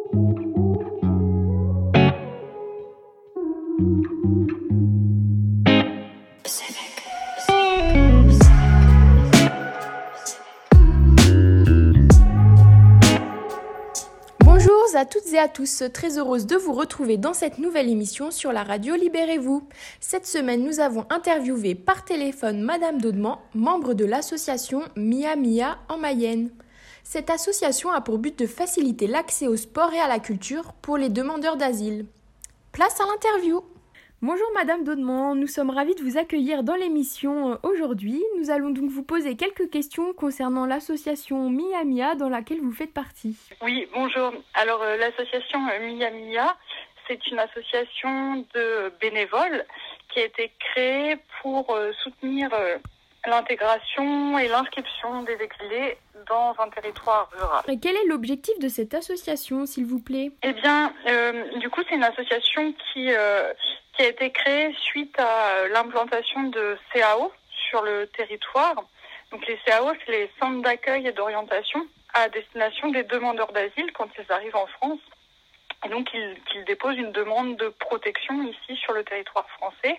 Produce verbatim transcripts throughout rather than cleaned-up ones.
Bonjour à toutes et à tous, très heureuse de vous retrouver dans cette nouvelle émission sur la radio Libérez-vous. Cette semaine, nous avons interviewé par téléphone Madame Daudemans, membre de l'association Mia Mia en Mayenne. Cette association a pour but de faciliter l'accès au sport et à la culture pour les demandeurs d'asile. Place à l'interview. Bonjour Madame Daudemans, nous sommes ravis de vous accueillir dans l'émission aujourd'hui. Nous allons donc vous poser quelques questions concernant l'association Mia Mia dans laquelle vous faites partie. Oui, bonjour. Alors euh, l'association euh, Mia Mia, c'est une association de bénévoles qui a été créée pour euh, soutenir euh, l'intégration et l'inscription des exilés dans un territoire rural. Et quel est l'objectif de cette association, s'il vous plaît ? Eh bien, euh, du coup, c'est une association qui, euh, qui a été créée suite à l'implantation de C A O sur le territoire. Donc les C A O, c'est les centres d'accueil et d'orientation à destination des demandeurs d'asile quand ils arrivent en France. Et donc, ils, qu'ils déposent une demande de protection ici sur le territoire français.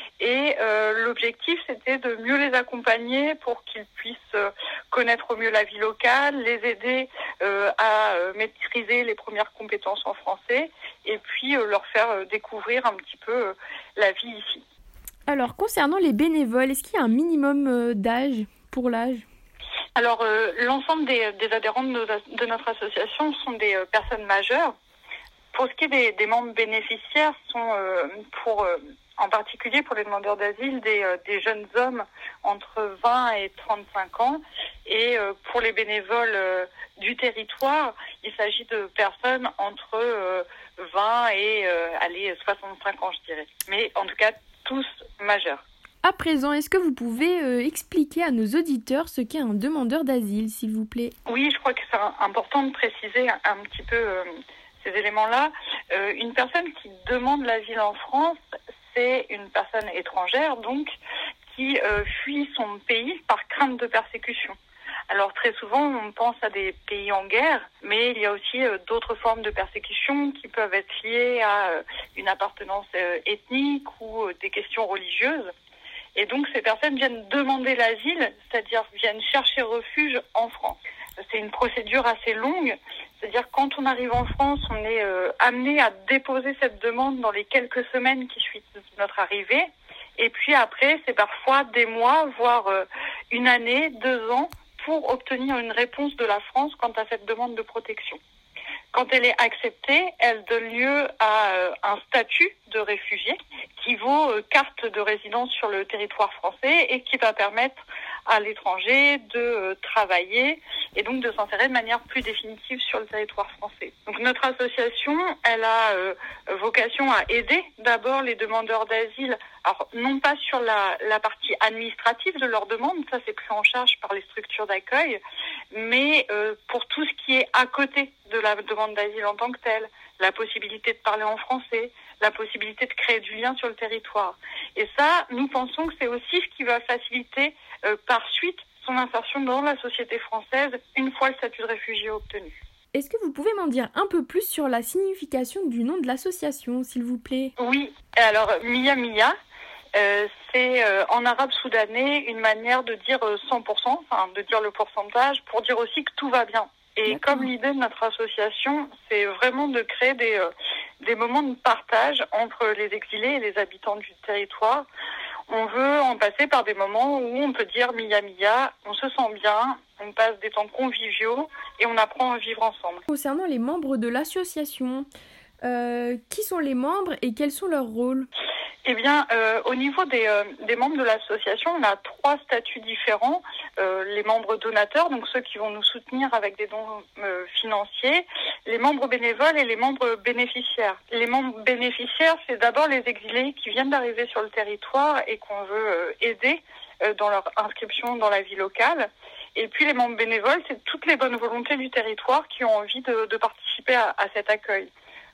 Et euh, l'objectif, c'était de mieux les accompagner pour qu'ils puissent euh, connaître mieux la vie locale, les aider euh, à euh, maîtriser les premières compétences en français et puis euh, leur faire euh, découvrir un petit peu euh, la vie ici. Alors, concernant les bénévoles, est-ce qu'il y a un minimum euh, d'âge pour l'âge ? Alors, euh, l'ensemble des, des adhérents de, nos, de notre association sont des euh, personnes majeures. Pour ce qui est des, des membres bénéficiaires, sont euh, pour, euh, en particulier pour les demandeurs d'asile, des, euh, des jeunes hommes entre vingt et trente-cinq ans. Et euh, pour les bénévoles euh, du territoire, il s'agit de personnes entre euh, vingt et euh, allez, soixante-cinq ans, je dirais. Mais en tout cas, tous majeurs. À présent, est-ce que vous pouvez euh, expliquer à nos auditeurs ce qu'est un demandeur d'asile, s'il vous plaît ? Oui, je crois que c'est important de préciser un, un petit peu euh, ces éléments-là. Euh, une personne qui demande l'asile en France, c'est une personne étrangère, donc, qui euh, fuit son pays par crainte de persécution. Alors très souvent, on pense à des pays en guerre, mais il y a aussi euh, d'autres formes de persécution qui peuvent être liées à euh, une appartenance euh, ethnique ou euh, des questions religieuses. Et donc ces personnes viennent demander l'asile, c'est-à-dire viennent chercher refuge en France. C'est une procédure assez longue, c'est-à-dire quand on arrive en France, on est euh, amené à déposer cette demande dans les quelques semaines qui suivent notre arrivée. Et puis après, c'est parfois des mois, voire euh, une année, deux ans, pour obtenir une réponse de la France quant à cette demande de protection. Quand elle est acceptée, elle donne lieu à euh, un statut de réfugié qui vaut euh, carte de résidence sur le territoire français et qui va permettre à l'étranger de euh, travailler et donc de s'insérer de manière plus définitive sur le territoire français. Donc notre association, elle a euh, vocation à aider d'abord les demandeurs d'asile, alors non pas sur la, la partie administrative de leur demande, ça c'est pris en charge par les structures d'accueil, mais euh, pour tout ce qui est à côté de la demande d'asile en tant que telle, la possibilité de parler en français, la possibilité de créer du lien sur le territoire. Et ça, nous pensons que c'est aussi ce qui va faciliter euh, par suite son insertion dans la société française une fois le statut de réfugié obtenu. Est-ce que vous pouvez m'en dire un peu plus sur la signification du nom de l'association, s'il vous plaît ? Oui, alors Mia Mia, euh, c'est euh, en arabe soudanais une manière de dire euh, cent pour cent, enfin de dire le pourcentage, pour dire aussi que tout va bien. Et D'accord. Comme l'idée de notre association, c'est vraiment de créer des, euh, des moments de partage entre les exilés et les habitants du territoire. On veut en passer par des moments où on peut dire Mia Mia, on se sent bien, on passe des temps conviviaux et on apprend à vivre ensemble. Concernant les membres de l'association, euh, qui sont les membres et quels sont leurs rôles ? Eh bien, euh, au niveau des, euh, des membres de l'association, on a trois statuts différents. Euh, les membres donateurs, donc ceux qui vont nous soutenir avec des dons euh, financiers, les membres bénévoles et les membres bénéficiaires. Les membres bénéficiaires, c'est d'abord les exilés qui viennent d'arriver sur le territoire et qu'on veut euh, aider euh, dans leur inscription dans la vie locale. Et puis les membres bénévoles, c'est toutes les bonnes volontés du territoire qui ont envie de, de participer à, à cet accueil.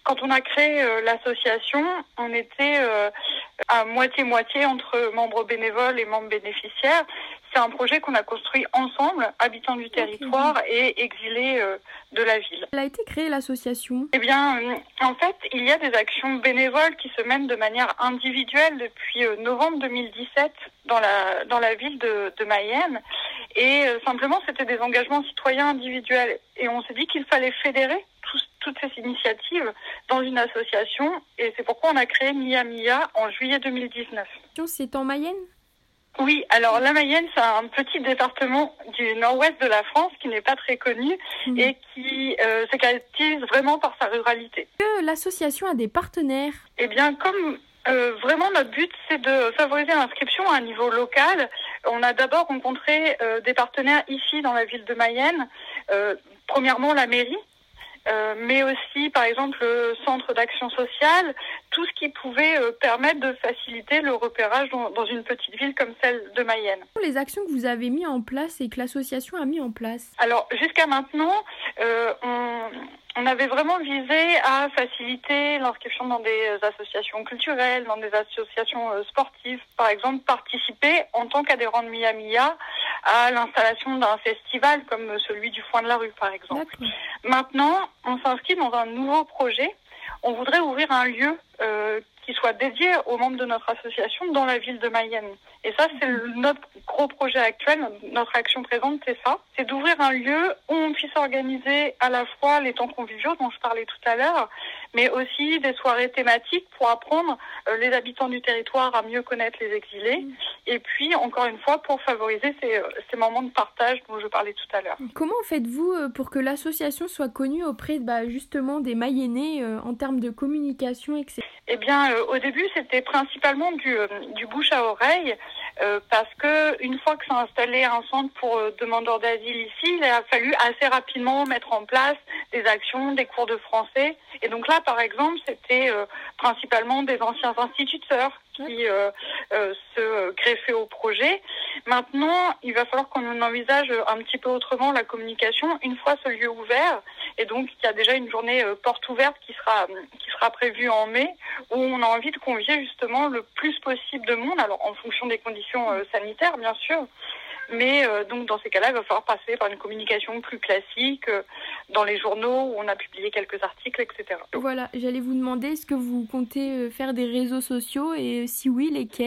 Quand on a créé euh, l'association, on était euh, à moitié-moitié entre membres bénévoles et membres bénéficiaires. C'est un projet qu'on a construit ensemble, habitants du territoire okay. et exilés euh, de la ville. Elle a été créée l'association ? Eh bien, euh, en fait, il y a des actions bénévoles qui se mènent de manière individuelle depuis euh, novembre deux mille dix-sept dans la dans la ville de, de Mayenne. Et euh, simplement, c'était des engagements citoyens individuels. Et on s'est dit qu'il fallait fédérer tous, toutes ces initiatives dans une association. Et c'est pourquoi on a créé Mia Mia en juillet deux mille dix-neuf. C'est en Mayenne ? Oui, alors la Mayenne, c'est un petit département du nord-ouest de la France qui n'est pas très connu mmh. et qui euh, se caractérise vraiment par sa ruralité. Est-ce que l'association a des partenaires ? Eh bien, comme euh, vraiment notre but, c'est de favoriser l'inscription à un niveau local, on a d'abord rencontré euh, des partenaires ici dans la ville de Mayenne. Euh, premièrement, la mairie. Euh, mais aussi, par exemple, le centre d'action sociale, tout ce qui pouvait euh, permettre de faciliter le repérage dans, dans une petite ville comme celle de Mayenne. Les actions que vous avez mises en place et que l'association a mis en place ? Alors, jusqu'à maintenant, euh, on, on avait vraiment visé à faciliter l'inscription dans des associations culturelles, dans des associations euh, sportives. Par exemple, participer en tant qu'adhérent de Mia Mia à l'installation d'un festival comme celui du Foin de la Rue, par exemple. D'accord. Maintenant, on s'inscrit dans un nouveau projet. On voudrait ouvrir un lieu euh, qui soit dédié aux membres de notre association dans la ville de Mayenne. Et ça, c'est le, notre gros projet actuel, notre action présente, c'est ça. C'est d'ouvrir un lieu où on puisse organiser à la fois les temps conviviaux dont je parlais tout à l'heure, mais aussi des soirées thématiques pour apprendre euh, les habitants du territoire à mieux connaître les exilés. Mmh. Et puis, encore une fois, pour favoriser ces, ces moments de partage dont je parlais tout à l'heure. Comment faites-vous pour que l'association soit connue auprès bah, justement des Mayennais euh, en termes de communication, et cetera. Eh bien, euh, au début, c'était principalement du, euh, du bouche à oreille, euh, parce que une fois que s'est installé un centre pour euh, demandeurs d'asile ici, il a fallu assez rapidement mettre en place des actions, des cours de français. Et donc là, par exemple, c'était euh, principalement des anciens instituteurs qui euh, euh, se greffaient au projet. Maintenant, il va falloir qu'on envisage un petit peu autrement la communication une fois ce lieu ouvert. Et donc, il y a déjà une journée euh, porte ouverte qui sera qui sera prévue en mai, où on a envie de convier justement le plus possible de monde, alors en fonction des conditions euh, sanitaires, bien sûr. Mais euh, donc dans ces cas-là, il va falloir passer par une communication plus classique euh, dans les journaux où on a publié quelques articles, et cetera. Voilà, j'allais vous demander, est-ce que vous comptez faire des réseaux sociaux et si oui, lesquels ?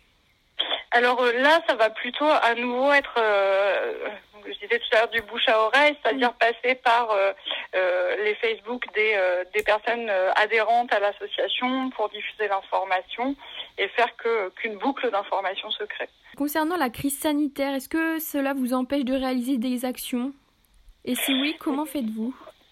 Alors euh, là, ça va plutôt à nouveau être, euh, je disais tout à l'heure, du bouche à oreille, c'est-à-dire mmh. passer par euh, euh, les Facebook des, euh, des personnes euh, adhérentes à l'association pour diffuser l'information et faire que, qu'une boucle d'information se crée. Concernant la crise sanitaire, est-ce que cela vous empêche de réaliser des actions ? Et si oui, comment faites-vous ?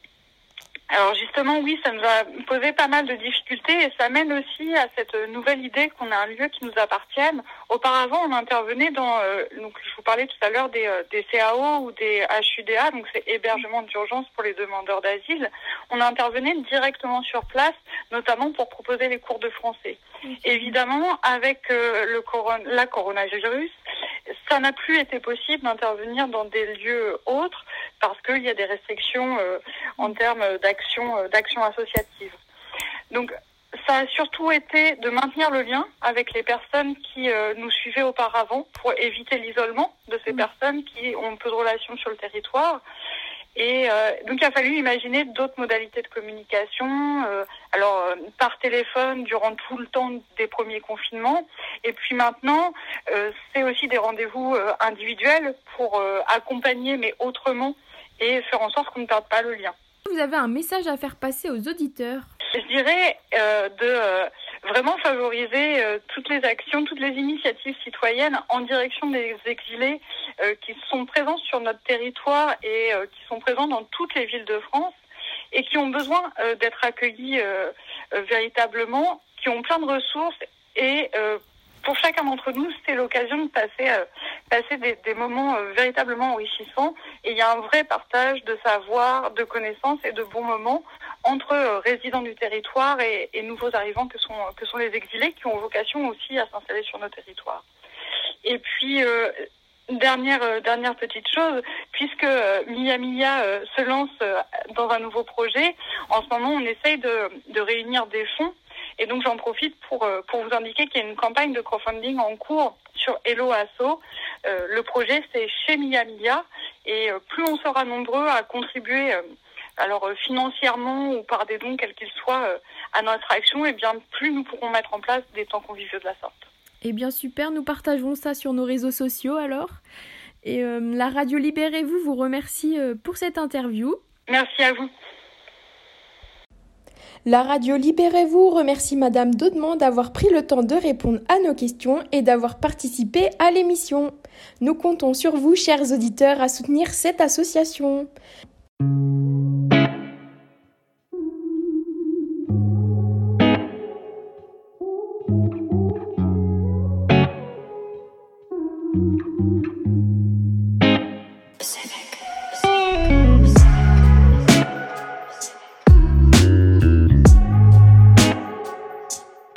Alors justement, oui, ça nous a posé pas mal de difficultés et ça mène aussi à cette nouvelle idée qu'on a un lieu qui nous appartienne. Auparavant, on intervenait dans, euh, donc je vous parlais tout à l'heure des, euh, des C A O ou des H U D A, donc c'est hébergement d'urgence pour les demandeurs d'asile. On intervenait directement sur place, notamment pour proposer les cours de français. Mmh. Évidemment, avec euh, le coron- la coronavirus, ça n'a plus été possible d'intervenir dans des lieux autres parce qu'il y a des restrictions euh, en termes d'action, euh, d'action associative. Donc, ça a surtout été de maintenir le lien avec les personnes qui euh, nous suivaient auparavant pour éviter l'isolement de ces mmh. personnes qui ont peu de relations sur le territoire. Et euh, donc, il a fallu imaginer d'autres modalités de communication, euh, alors euh, par téléphone durant tout le temps des premiers confinements. Et puis maintenant, euh, c'est aussi des rendez-vous euh, individuels pour euh, accompagner, mais autrement, et faire en sorte qu'on ne perde pas le lien. Vous avez un message à faire passer aux auditeurs ? Je dirais euh, de euh, vraiment favoriser euh, toutes les actions, toutes les initiatives citoyennes en direction des exilés euh, qui sont présents sur notre territoire et euh, qui sont présents dans toutes les villes de France et qui ont besoin euh, d'être accueillis euh, euh, véritablement, qui ont plein de ressources et euh, pour chacun d'entre nous, c'est l'occasion de passer, euh, passer des, des moments euh, véritablement enrichissants. Et il y a un vrai partage de savoir, de connaissances et de bons moments entre euh, résidents du territoire et, et nouveaux arrivants que sont, que sont les exilés qui ont vocation aussi à s'installer sur nos territoires. Et puis, euh, Dernière euh, dernière petite chose, puisque euh, Mia Mia euh, se lance euh, dans un nouveau projet, en ce moment on essaye de, de réunir des fonds et donc j'en profite pour euh, pour vous indiquer qu'il y a une campagne de crowdfunding en cours sur Hello Asso. Euh, le projet c'est chez Mia Mia et euh, plus on sera nombreux à contribuer euh, alors euh, financièrement ou par des dons quels qu'ils soient euh, à notre action, et bien plus nous pourrons mettre en place des temps conviviaux de la sorte. Eh bien super, nous partageons ça sur nos réseaux sociaux alors. Et euh, la radio Libérez-vous vous remercie euh, pour cette interview. Merci à vous. La radio Libérez-vous remercie Madame Daudemont d'avoir pris le temps de répondre à nos questions et d'avoir participé à l'émission. Nous comptons sur vous, chers auditeurs, à soutenir cette association. Thank you.